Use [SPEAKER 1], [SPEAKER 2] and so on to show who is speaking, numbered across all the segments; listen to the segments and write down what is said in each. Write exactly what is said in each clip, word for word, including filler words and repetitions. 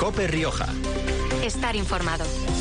[SPEAKER 1] COPE Rioja.
[SPEAKER 2] Estar informado.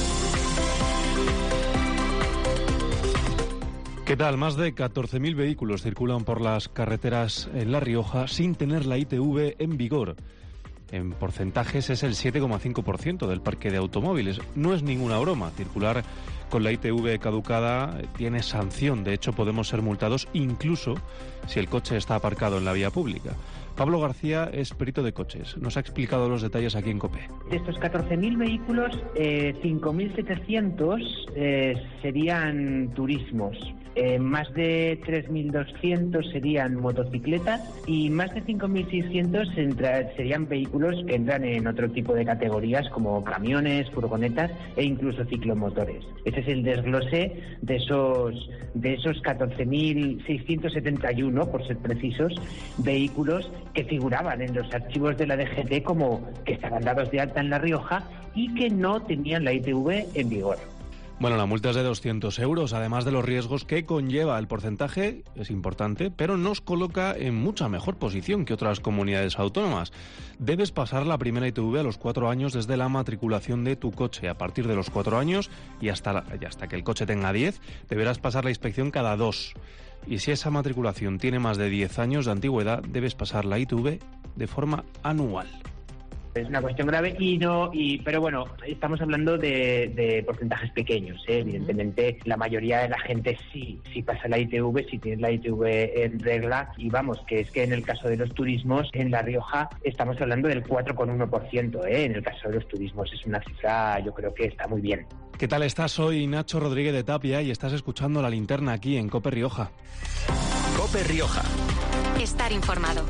[SPEAKER 3] ¿Qué tal? Más de catorce mil vehículos circulan por las carreteras en La Rioja sin tener la I T V en vigor. En porcentajes es el siete coma cinco por ciento del parque de automóviles. No es ninguna broma. Circular con la I T V caducada tiene sanción. De hecho, podemos ser multados incluso si el coche está aparcado en la vía pública. Pablo García es perito de coches. Nos ha explicado los detalles aquí en COPE.
[SPEAKER 4] De estos catorce mil vehículos, eh, cinco mil setecientos eh, serían turismos. Eh, más de tres mil doscientos serían motocicletas y más de cinco mil seiscientos entra, serían vehículos que entran en otro tipo de categorías como camiones, furgonetas e incluso ciclomotores. Ese es el desglose de esos, de esos catorce mil seiscientos setenta y uno, por ser precisos, vehículos que figuraban en los archivos de la D G T como que estaban dados de alta en La Rioja y que no tenían la I T V en vigor.
[SPEAKER 3] Bueno, la multa es de doscientos euros, además de los riesgos que conlleva. El porcentaje es importante, pero nos coloca en mucha mejor posición que otras comunidades autónomas. Debes pasar la primera I T V a los cuatro años desde la matriculación de tu coche. A partir de los cuatro años y hasta, la, y hasta que el coche tenga diez, deberás pasar la inspección cada dos. Y si esa matriculación tiene más de diez años de antigüedad, debes pasar la I T V de forma anual.
[SPEAKER 4] Es una cuestión grave y no, y pero bueno, estamos hablando de, de porcentajes pequeños, ¿eh? Evidentemente la mayoría de la gente sí, sí pasa la I T V, sí tiene la I T V en regla y vamos, que es que en el caso de los turismos en La Rioja estamos hablando del cuatro coma uno por ciento, ¿eh? En el caso de los turismos es una cifra, yo creo que está muy bien.
[SPEAKER 3] ¿Qué tal estás? Soy Nacho Rodríguez de Tapia y estás escuchando La Linterna aquí en COPE Rioja.
[SPEAKER 1] COPE Rioja.
[SPEAKER 2] Estar informado.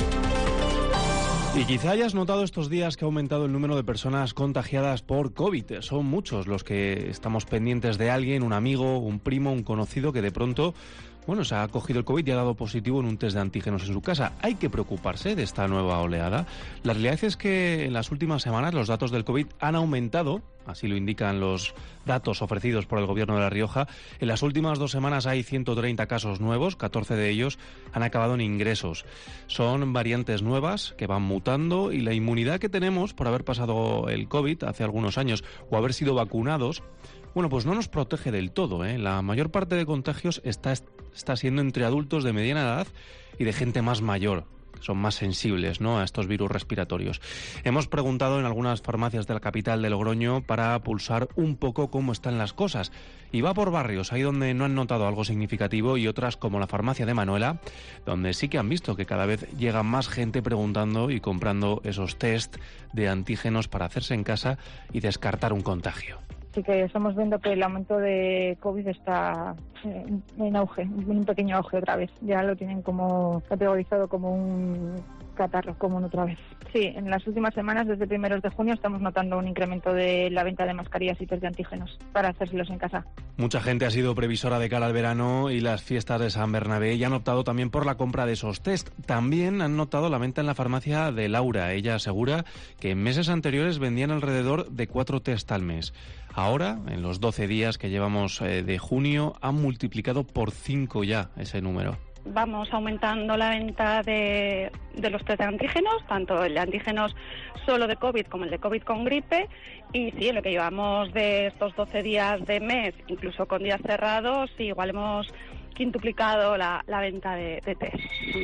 [SPEAKER 3] Y quizá hayas notado estos días que ha aumentado el número de personas contagiadas por COVID. Son muchos los que estamos pendientes de alguien, un amigo, un primo, un conocido que de pronto, bueno, se ha cogido el COVID y ha dado positivo en un test de antígenos en su casa. Hay que preocuparse de esta nueva oleada. La realidad es que en las últimas semanas los datos del COVID han aumentado, así lo indican los datos ofrecidos por el Gobierno de La Rioja. En las últimas dos semanas hay ciento treinta casos nuevos, catorce de ellos han acabado en ingresos. Son variantes nuevas que van mutando y la inmunidad que tenemos por haber pasado el COVID hace algunos años o haber sido vacunados, bueno, pues no nos protege del todo, ¿eh? La mayor parte de contagios está, está siendo entre adultos de mediana edad y de gente más mayor, que son más sensibles, ¿no?, a estos virus respiratorios. Hemos preguntado en algunas farmacias de la capital de Logroño para pulsar un poco cómo están las cosas. Y va por barrios, ahí donde no han notado algo significativo, y otras como la farmacia de Manuela, donde sí que han visto que cada vez llega más gente preguntando y comprando esos test de antígenos para hacerse en casa y descartar un contagio.
[SPEAKER 5] Sí que estamos viendo que el aumento de COVID está en auge, en un pequeño auge otra vez. Ya lo tienen como categorizado como un catarro común otra vez. Sí, en las últimas semanas, desde primeros de junio, estamos notando un incremento de la venta de mascarillas y test de antígenos para hacérselos en casa.
[SPEAKER 3] Mucha gente ha sido previsora de cara al verano y las fiestas de San Bernabé y han optado también por la compra de esos test. También han notado la venta en la farmacia de Laura. Ella asegura que en meses anteriores vendían alrededor de cuatro test al mes. Ahora, en los doce días que llevamos eh, de junio, han multiplicado por cinco ya ese número.
[SPEAKER 6] Vamos aumentando la venta de, de los test de antígenos, tanto el de antígenos solo de COVID como el de COVID con gripe. Y sí, en lo que llevamos de estos doce días de mes, incluso con días cerrados, sí, igual hemos quintuplicado la, la venta de, de test.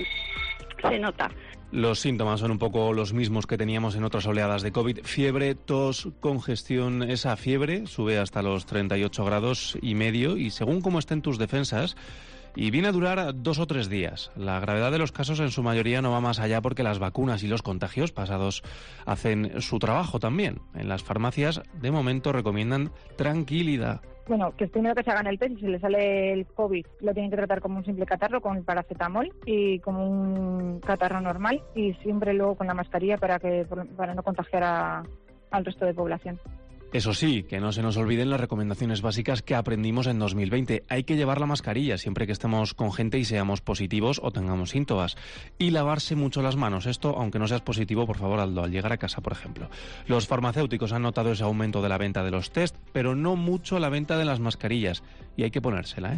[SPEAKER 6] Se nota.
[SPEAKER 3] Los síntomas son un poco los mismos que teníamos en otras oleadas de COVID. Fiebre, tos, congestión. Esa fiebre sube hasta los treinta y ocho grados y medio y según cómo estén tus defensas, y viene a durar dos o tres días. La gravedad de los casos en su mayoría no va más allá porque las vacunas y los contagios pasados hacen su trabajo también. En las farmacias, de momento, recomiendan tranquilidad.
[SPEAKER 5] Bueno, que es primero que se hagan el test y si le sale el COVID lo tienen que tratar como un simple catarro con el paracetamol y como un catarro normal y siempre luego con la mascarilla para que para no contagiar a, al resto de población.
[SPEAKER 3] Eso sí, que no se nos olviden las recomendaciones básicas que aprendimos en dos mil veinte. Hay que llevar la mascarilla siempre que estemos con gente y seamos positivos o tengamos síntomas. Y lavarse mucho las manos. Esto, aunque no seas positivo, por favor, hazlo al llegar a casa, por ejemplo. Los farmacéuticos han notado ese aumento de la venta de los test, pero no mucho la venta de las mascarillas. Y hay que ponérsela, ¿eh?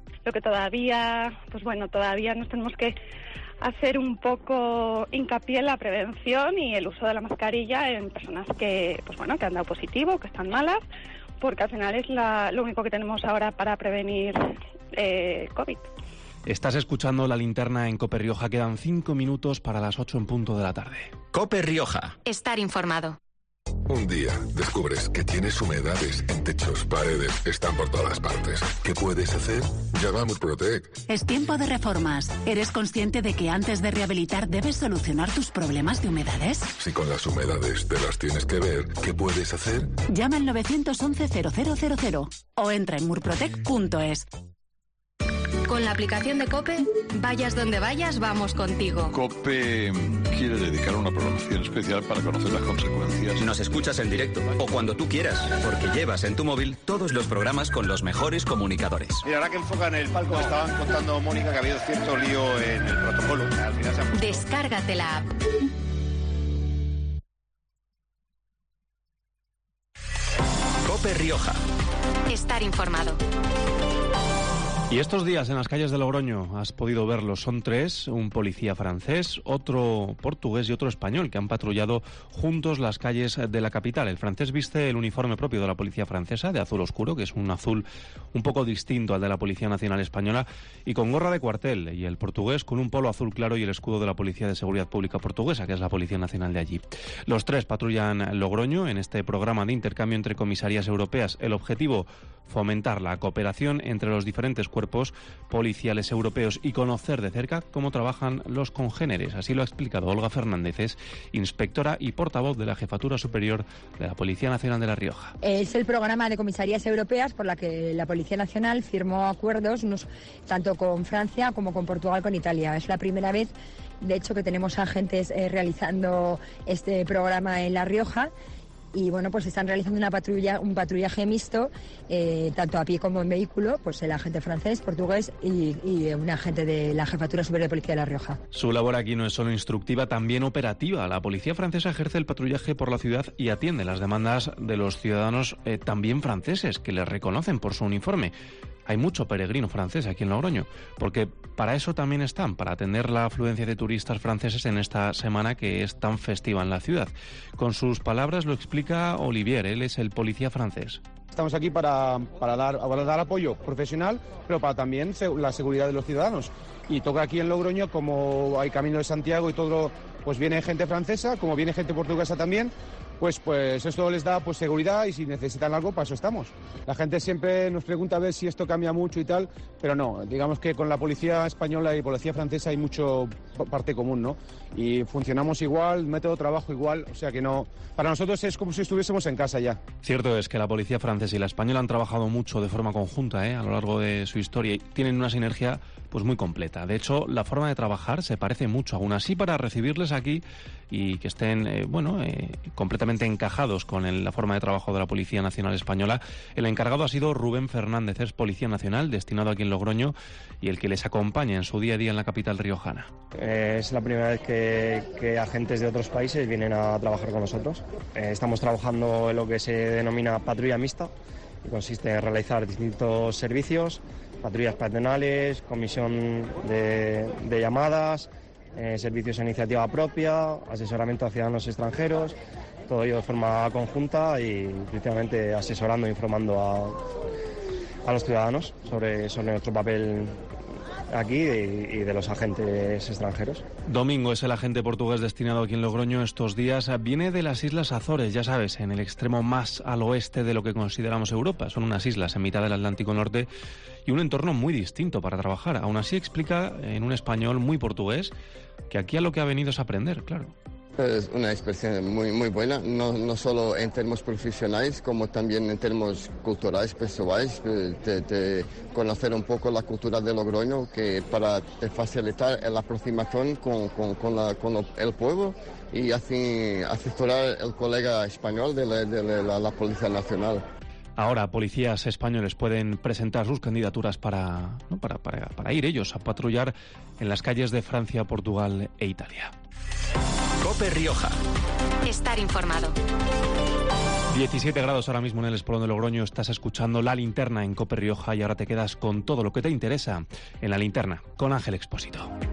[SPEAKER 6] Lo que todavía, pues bueno, todavía nos tenemos que hacer un poco hincapié en la prevención y el uso de la mascarilla en personas que, pues bueno, que han dado positivo, que están malas, porque al final es la, lo único que tenemos ahora para prevenir eh, COVID.
[SPEAKER 3] Estás escuchando La Linterna en COPE Rioja. Quedan cinco minutos para las ocho en punto de la tarde.
[SPEAKER 1] COPE Rioja.
[SPEAKER 2] Estar informado.
[SPEAKER 7] Un día descubres que tienes humedades en techos, paredes, están por todas partes. ¿Qué puedes hacer? Llama a Murprotec.
[SPEAKER 8] Es tiempo de reformas. ¿Eres consciente de que antes de rehabilitar debes solucionar tus problemas de humedades?
[SPEAKER 7] Si con las humedades te las tienes que ver, ¿qué puedes hacer?
[SPEAKER 8] Llama al nueve once cero cero cero cero o entra en murprotec punto es.
[SPEAKER 2] Con la aplicación de COPE, vayas donde vayas, vamos contigo.
[SPEAKER 9] COPE quiere dedicar una programación especial para conocer las consecuencias.
[SPEAKER 1] Nos escuchas en directo o cuando tú quieras, porque llevas en tu móvil todos los programas con los mejores comunicadores.
[SPEAKER 10] Mira, ahora que enfocan el palco, estaban contando, Mónica, que ha habido cierto lío en el protocolo. Al final se ha...
[SPEAKER 2] Descárgate la app.
[SPEAKER 1] COPE Rioja.
[SPEAKER 2] Estar informado.
[SPEAKER 3] Y estos días en las calles de Logroño has podido verlos, son tres, un policía francés, otro portugués y otro español que han patrullado juntos las calles de la capital. El francés viste el uniforme propio de la policía francesa, de azul oscuro, que es un azul un poco distinto al de la Policía Nacional Española, y con gorra de cuartel, y el portugués con un polo azul claro y el escudo de la Policía de Seguridad Pública Portuguesa, que es la Policía Nacional de allí. Los tres patrullan Logroño en este programa de intercambio entre comisarías europeas. El objetivo, fomentar la cooperación entre los diferentes cuerpos policiales europeos y conocer de cerca cómo trabajan los congéneres. Así lo ha explicado Olga Fernández, es inspectora y portavoz de la Jefatura Superior de la Policía Nacional de La Rioja.
[SPEAKER 11] Es el programa de comisarías europeas por la que la Policía Nacional firmó acuerdos unos, tanto con Francia como con Portugal, con Italia. Es la primera vez, de hecho, que tenemos agentes eh, realizando este programa en La Rioja. Y bueno, pues están realizando una patrulla, un patrullaje mixto, eh, tanto a pie como en vehículo, pues el agente francés, portugués y, y un agente de la Jefatura Superior de Policía de La Rioja.
[SPEAKER 3] Su labor aquí no es solo instructiva, también operativa. La policía francesa ejerce el patrullaje por la ciudad y atiende las demandas de los ciudadanos eh, también franceses, que les reconocen por su uniforme. Hay mucho peregrino francés aquí en Logroño, porque para eso también están, para atender la afluencia de turistas franceses en esta semana que es tan festiva en la ciudad. Con sus palabras lo explica Olivier, él es el policía francés.
[SPEAKER 12] Estamos aquí para, para, dar, para dar apoyo profesional, pero para también la seguridad de los ciudadanos. Y toca aquí en Logroño, como hay Camino de Santiago y todo, pues viene gente francesa, como viene gente portuguesa también, pues pues esto les da pues seguridad y si necesitan algo, para eso estamos. La gente siempre nos pregunta a ver si esto cambia mucho y tal, pero no, digamos que con la policía española y policía francesa hay mucho parte común, ¿no? Y funcionamos igual, método de trabajo igual, o sea que no, para nosotros es como si estuviésemos en casa ya.
[SPEAKER 3] Cierto es que la policía francesa y la española han trabajado mucho de forma conjunta, ¿eh? A lo largo de su historia y tienen una sinergia pues muy completa. De hecho, la forma de trabajar se parece mucho. Aún así, para recibirles aquí y que estén, eh, bueno, eh, completamente encajados con el, la forma de trabajo de la Policía Nacional Española, el encargado ha sido Rubén Fernández, es Policía Nacional, destinado aquí en Logroño, y el que les acompaña en su día a día en la capital riojana.
[SPEAKER 13] Eh, es la primera vez que, que agentes de otros países vienen a trabajar con nosotros. Eh, estamos trabajando en lo que se denomina patrulla mixta, que consiste en realizar distintos servicios, patrullas peatonales, comisión de, de llamadas, eh, servicios a iniciativa propia, asesoramiento a ciudadanos extranjeros, todo ello de forma conjunta y principalmente asesorando e informando a, a los ciudadanos sobre, sobre nuestro papel aquí y, y de los agentes extranjeros.
[SPEAKER 3] Domingo es el agente portugués destinado aquí en Logroño estos días. Viene de las Islas Azores, ya sabes, en el extremo más al oeste de lo que consideramos Europa. Son unas islas en mitad del Atlántico Norte y un entorno muy distinto para trabajar. Aún así explica en un español muy portugués que aquí a lo que ha venido es aprender, claro.
[SPEAKER 14] Es una experiencia muy, muy buena, no, no solo en términos profesionales, como también en términos culturales, personales, de, de conocer un poco la cultura de Logroño, que para te facilitar la aproximación con, con, con, la, con el pueblo y así asesorar al colega español de la, de la, la Policía Nacional.
[SPEAKER 3] Ahora, policías españoles pueden presentar sus candidaturas para, ¿no? para, para, para ir ellos a patrullar en las calles de Francia, Portugal e Italia.
[SPEAKER 1] COPE Rioja.
[SPEAKER 2] Estar informado.
[SPEAKER 3] diecisiete grados ahora mismo en el Espolón de Logroño. Estás escuchando La Linterna en COPE Rioja y ahora te quedas con todo lo que te interesa en La Linterna con Ángel Expósito.